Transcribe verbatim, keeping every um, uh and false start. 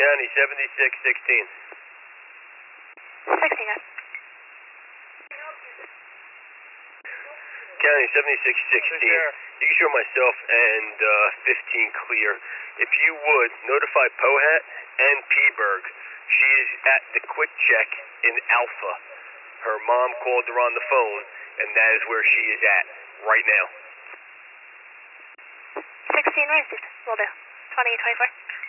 County seventy-six sixteen. sixteen, guys. County seventy-six sixteen. You can show myself and uh, fifteen clear. If you would, notify Pohat and P-Berg. She is at the quick check in Alpha. Her mom called her on the phone, and that is where she is at right now. sixteen received. Will do. twenty twenty-four.